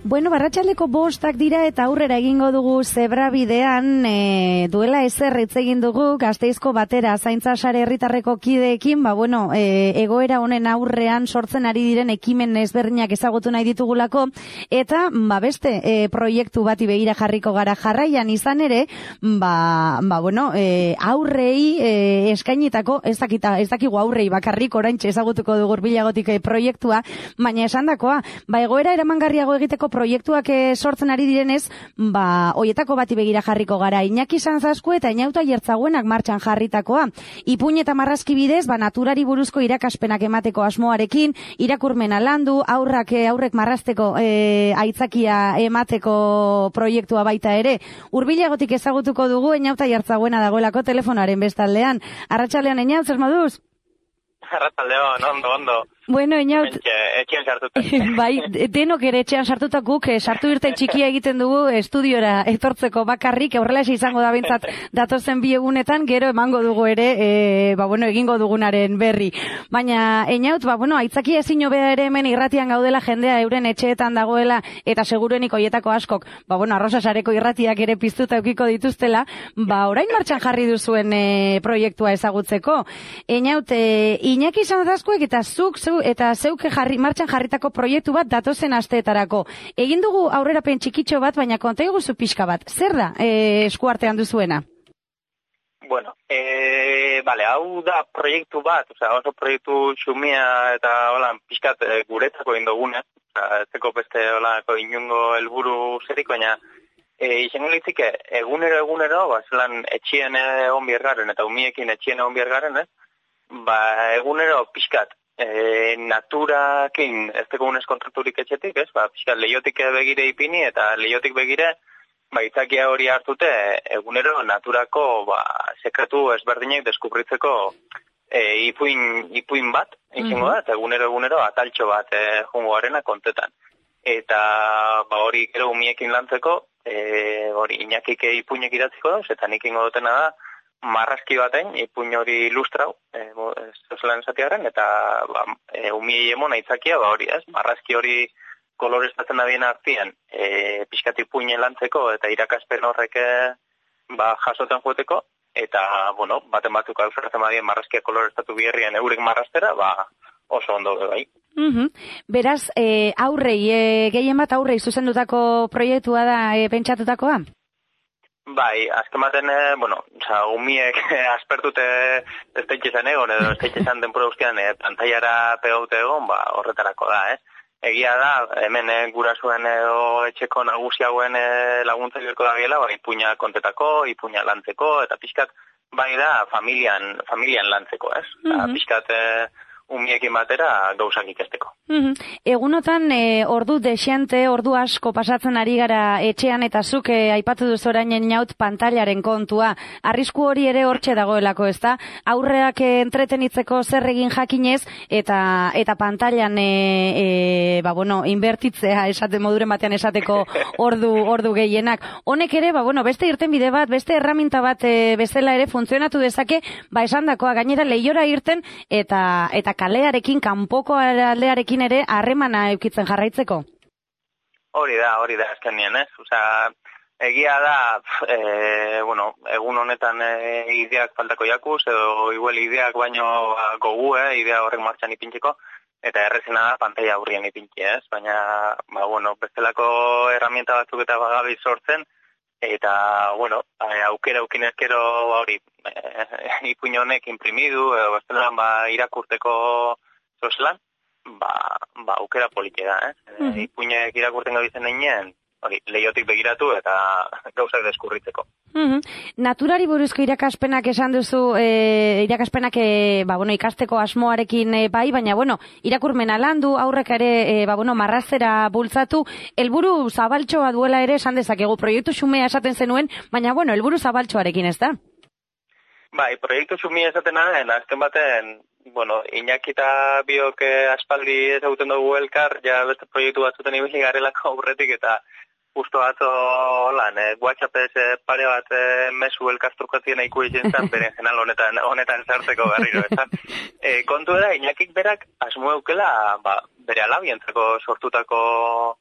Bueno, arratsaldeko 5 dira eta aurrera egingo dugu zebrabidean, duela ezer hitz egin dugu Gasteizko Batera Zaintza Sare herritarreko kideekin, egoera honen aurrean sortzen ari diren ekimen ezberdinak ezagutu nahi ditugulako, eta beste proiektu bati begira jarriko gara jarraian izan ere, aurrei eskainitako, ez dakigu aurrei bakarrik oraintxe ezagutuko dugu Hurbilagotik proiektua, baina esandakoa, egoera eramangarriago egiteko proiektuak sortzen ari direnez, hoietako bati begira jarriko gara. Iñaki Sanzazku eta Inauta Jertzaguenak martxan jarritakoa. Ipuin eta marrazki bidez, naturari buruzko irakaspenak emateko asmoarekin, irakurmena landu, aurrek marrazteko aitzakia emateko proiektua baita ere. Hurbilagotik ezagutuko dugu Inauta Jertzaguena dagoelako telefonaren bestaldean. Arratsaldean, Inaut, zer moduz? Arratsaldeon, ondo. Bueno, Inaut, etxean sartuta. Bai, denok ere etxean sartuta guk, sartu irten txikia egiten dugu estudiora etortzeko bakarrik, horrela izango da bintzat datozen bi egunetan, gero emango dugu ere, egingo dugunaren berri. Baina, Inaut, aitzaki ezin hobea ere hemen irratian gaudela jendea euren etxeetan dagoela, eta seguruenik hoietako askok, Arrosa Sareko irratiak ere piztuta eukiko dituztela, orain martxan jarri duzuen proiektua ezagutzeko. Inaut, Iñaki Sanzazkuek eta zeuk martxan jarritako proiektu bat datozen asteetarako. Egin dugu aurrerapen txikitxo bat, baina konta iguzu pixka bat. Zer da eskuartean duzuena? Bueno, hau da proiektu bat, oso proiektu xumia eta pixkat guretzako egin dugune, ezeko beste inungo helburu zerik, baina izango litzike egunero, zelan etxien egon biergaren eta umiekin etxien egon biergaren, egunero pixkat naturakin ez tegun eskontraturik etxetik, pixkat lehiotik begire ipini eta lehiotik begire itzakia hori hartute egunero naturako sekretu ezberdinek deskubritzeko ipuin bat, izango da, eta egunero ataltxo bat jungo garena kontetan. Eta hori gero umiekin lantzeko, hori Iñakik ipuinek idatziko dauz, eta nik ingo dutena da, marrazki baten, ipuin hori ilustrau, zelan esatiaren, eta umiei emona itzakia, hori marrazki hori kolorestatzen da bien artean, pixkat ipuinen lantzeko, eta irakaspen horrek jasotan joeteko, eta, baten batzuk alferatzen badien marrazkia kolorestatu biherrian eurek marraztera, oso ondo bai. Beraz, gehien bat aurrei zuzendutako proiektua da pentsatutakoa? Bai, azken baten, umiek aspertute ez daitxezan egon, edo ez daitxezan denpura guztian pantailara pegaute egon, horretarako da, Egia da, hemen gurasuen edo etxeko nagusiagoen laguntza gerko da gela, ipuina kontetako, ipuina lantzeko, eta pixkat, da, familian lantzeko, Pixkat umiekin batera gauzak ikesteko. Egunotan, ordu desiente, ordu asko pasatzen ari gara etxean eta zuk aipatu duz orainen Inaut pantailaren kontua. Arrisku hori ere hortxe dagoelako, ezta? Aurreak entretenitzeko zer egin jakinez eta pantailan inbertitzea moduren batean esateko ordu gehienak. Honek ere, beste irtenbide bat, beste erraminta bat bezala ere funtzionatu dezake, esandakoa gainera lehiora irten eta kalearekin, kanpoko aldearekin ere harremana eukitzen jarraitzeko. Hori da, azkenien, egia da, egun honetan ideak faltako jakuz, edo igual ideak baino gogu, idea horrek martxan ipintzeko, eta errezena da pantaila aurrien ipintzi, baina, bestelako herramienta batzuk eta bagabi sortzen, eta, aukera aukinezkero hori, ipuin honek imprimidu, bestelan irakurteko zozlan, aukera polite da, Ipuinek irakurten gabizen nahinen, lehiotik begiratu eta gauzak deskurritzeko. Naturari buruzko irakaspenak esan duzu, irakaspenak ikasteko asmoarekin baina irakurmena landu, aurrek ere marrazera bultzatu, helburu zabaltxoa duela ere esan dezakegu, proiektu xumea esaten zenuen, baina helburu zabaltxoarekin ez da? Bai, proiektu xumea esatena, azken baten, Iñaki eta biok aspaldi ezaguten dugu elkar, beste proiektu batzuten ibili garelako aurretik eta justo atzo WhatsAppez pare bat mezu elkartrukatzen nahiko egin zen, beren jenal honetan sartzeko berriro, eta kontu da, Iñakik berak asmo eukela, bere alabientzako sortutako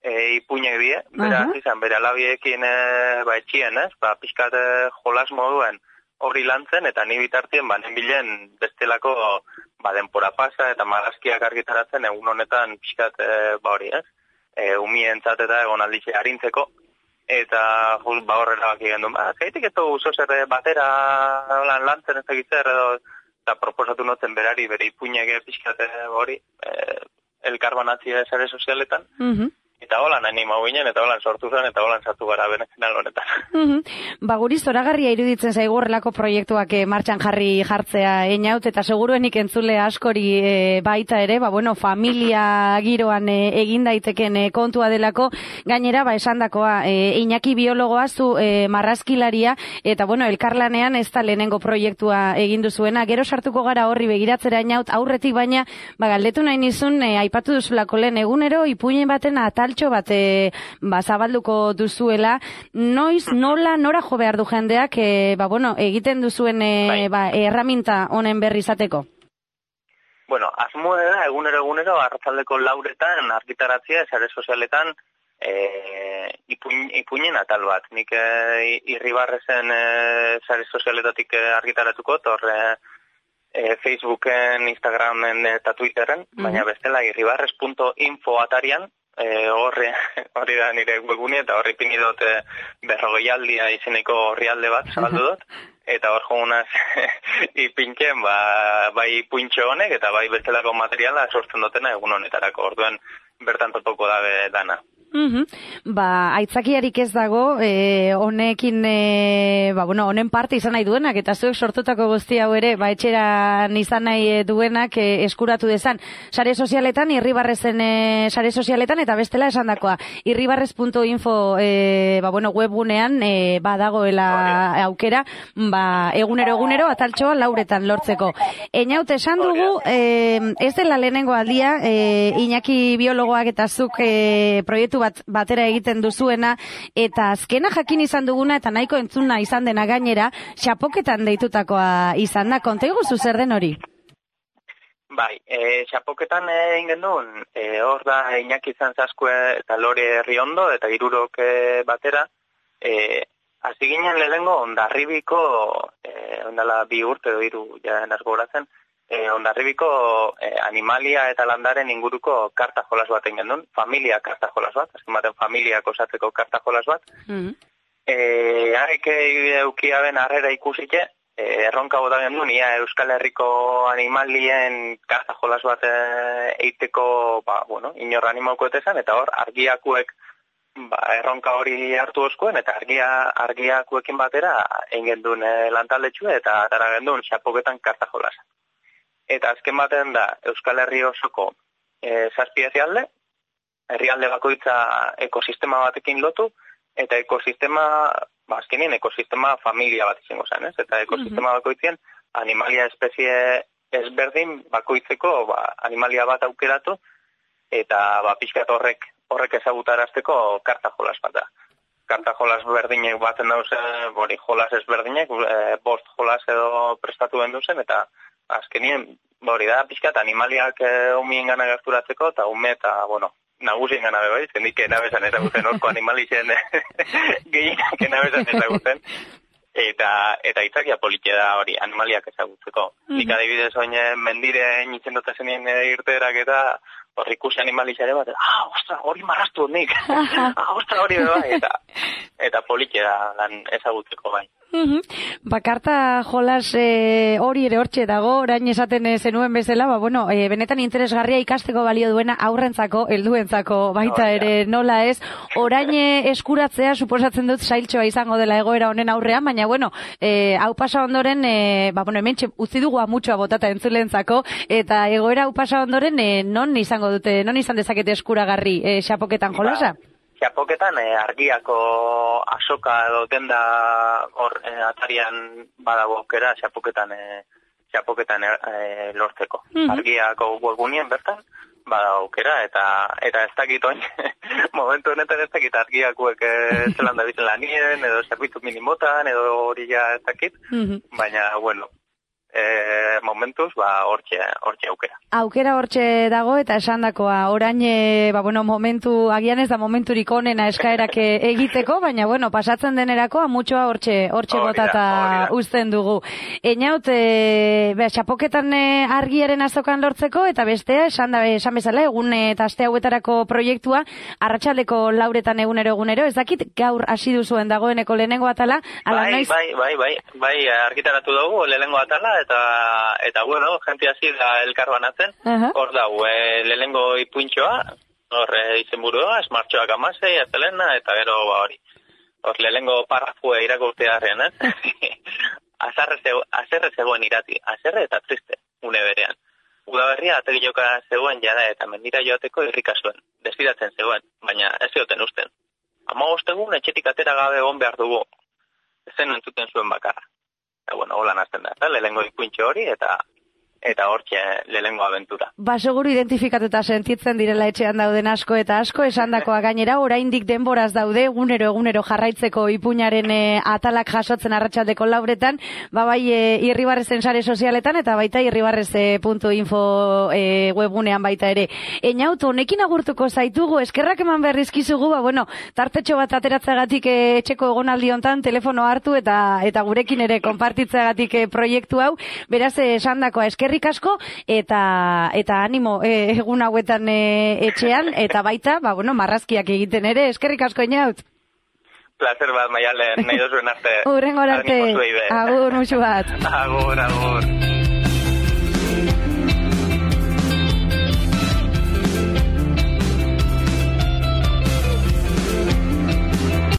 ipuinek die, beraz izan, bere alabiekin etxien, pixkat jolas moduen hori lantzen, eta ni bitartien, nenbilen bestelako denpora pasa, eta marrazkiak argitaratzen, egun honetan pixkat hori, umientzat eta egon alditxe harintzeko, eta horrela baki gendu, zeitik ez dugu zer batera lantzen ez egitzer, eta proposatu notzen berari, bere ipuinek pixkat hori, elkarbanatzia sare sozialetan, eta holan animau ginen, eta holan sortu zen, eta holan sartu gara benetan honetan. Guri zoragarria iruditzen zaigu horrelako proiektuak martxan jartzea einaut, eta seguruenik entzule askori baita ere, familia giroan egin daiteken kontua delako, gainera, esandakoa, Iñaki biologoa zu marrazkilaria, eta elkarlanean ez da lehenengo proiektua egin duzuena, gero sartuko gara horri begiratzera einaut, aurretik baina, galdetu nahi nizun, aipatu duzulako lehen egunero, ipuinen baten ataltxo bat zabalduko duzuela, noiz, nola, nora jo behar du jendeak, egiten duzuen erraminta honen berri izateko? Asmoa da, egunero, arratzaldeko lauretan, argitaratzea, sare sozialetan, ipuinen atal bat. Nik Irribarrezen sare sozialetatik argitaratuko, Facebooken, Instagramen eta Twitterren, baina bestela irribarres.info atarian, hori da nire webgunia, eta horri pini dut 40 izeneko orrialde bat zabaldu dut, eta hor jogunaz ipintzen bai puintxo honek, eta bai bestelako materiala sortzen dutena egun honetarako, orduen bertan topoko dabe dana. Aitzakiarik ez dago, honekin, honen parte izan nahi duenak, eta zuek sortutako guzti hau ere, etxeran izan nahi duenak eskuratu dezan. Sare sozialetan, Irribarrezen sare sozialetan, eta bestela esandakoa, irribarrez.info webgunean badagoela aukera, egunero ataltxoa lauretan lortzeko. Einaut esan dugu, ez dela lehenengo aldia, Iñaki biologoak eta zuk proiektu batera egiten duzuena, eta azkena jakin izan duguna, eta nahiko entzuna izan dena gainera, xapoketan deitutakoa izan da. Konta iguzu zer den hori? Bai, xapoketan egin genuen, hor da Iñaki izan zaskue eta Lore Riondo, eta irurok batera, hasi ginen lehenengo Hondarribiko, ondala 2 urte edo 3 ja nasgoratzen, Hondarribiko animalia eta landaren inguruko karta jolas bat egin genuen, familia karta jolas bat, azken baten familiak osatzeko karta jolas bat. Harek eukiaben harrera ikusike, erronka bota genuen, ia Euskal Herriko animalien karta jolas bat eiteko, inor animauko etezan, eta hor argiakuek erronka hori hartu oskuen, eta argiakuekin batera egin genuen lantaldetxue, eta atara genuen xapoketan karta jolasa. Eta azken baten da Euskal Herri osoko 7 herrialde bakoitza ekosistema batekin lotu, eta azkenien ekosistema familia bat izango zen, eta ekosistema bakoitzien animalia espezie ezberdin bakoitzeko animalia bat aukeratu, eta pixkat horrek ezagutarazteko karta jolas bat da. Karta jolas berdinek batzen dauze, jolas ezberdinek, 5 jolas edo prestatu benduzen, eta azkenien, hori da, pixkat animaliak umien gana gerturatzeko, eta eta, nagusien gana bebai, zendik enabezan ezagutzen orko animalixen gehienak enabezan ezagutzen, eta itzakia politia da hori, animaliak ezagutzeko. Nik adibidez oin mendire nintzen dut zenien irteerak eta hor ikusi animalixare bat, ostra, hori marraztu nik, ostra, hori bebai, eta politia da lan ezagutzeko bai. Karta jolas hori ere hortxe dago, orain esaten zenuen bezala, benetan interesgarria ikasteko balio duena aurrentzako, helduentzako baita ere nola ez, orain eskuratzea suposatzen dut zailtxoa izango dela egoera honen aurrean, baina hau pasa ondoren, hemen utzi dugu amutxoa botata entzulentzako, eta egoera hau pasa ondoren non izan dezakete eskuragarri xapoketan jolasa? Xapoketan argiako asoka edo denda hor atarian badago aukera xapoketan lortzeko. Argiako webgunien bertan badago aukera eta ez dakit oin momentu honetan ez dakit argiakuek zelan da bizen lanien edo zerbitzu minimotan edo hori ja ez dakit, baina momentuz, hortxe aukera. Aukera hortxe dago, eta esandakoa, orain, momentu, agian ez da momenturik onena eskaerak egiteko, baina, pasatzen denerako, amutxoa hortxe botata uzten dugu. Einaut, txapoketan argiaren azokan lortzeko, eta bestea, esan bezala, egun eta aste hauetarako proiektua, arratsaldeko 4 egunero, ez dakit gaur hasi duzuen dagoeneko lehenengo atala, ala noiz? Bai, argitaratu dugu lehenengo atala, eta gente hasi da elkar banatzen, hor dago, lehenengo ipuintxoa, hor izenburua, esmartxoak 16, aztelena, eta gero hori. Hor lehenengo parrafue irakurtearen, azerre zegoen irati, azerre eta triste, une berean. Udaberria ategi joka zegoen jada eta mendira joateko irrikazuen, desbidatzen zegoen, baina ez zioten usten. 15 egun etxetik atera gabe egon behar dugu, zen entzuten zuen bakarra. Eta hola nazten da, lehenengo ipuintxo hori eta hortxe lehenengo abentura. Seguru identifikatuta sentitzen direla etxean dauden asko eta asko, esandakoa gainera, oraindik denboraz daude, egunero jarraitzeko ipuinaren atalak jasotzen arratsaldeko 4etan, bai Irribarrezen sare sozialetan, eta baita irribarrez.info webgunean baita ere. Einaut, honekin agurtuko zaitugu, eskerrak eman behar dizkizugu, tartetxo bat ateratzeagatik etxeko egonaldi hontan telefono hartu, eta gurekin ere konpartitzeagatik proiektu hau, beraz esandakoa eskerrik asko, eta animo egun hauetan etxean, eta baita, marrazkiak egiten ere, eskerrik asko Einaut. Placer bat, Maialen, nahi dozuen arte. Hurrengor arte, agur musu bat. Agur.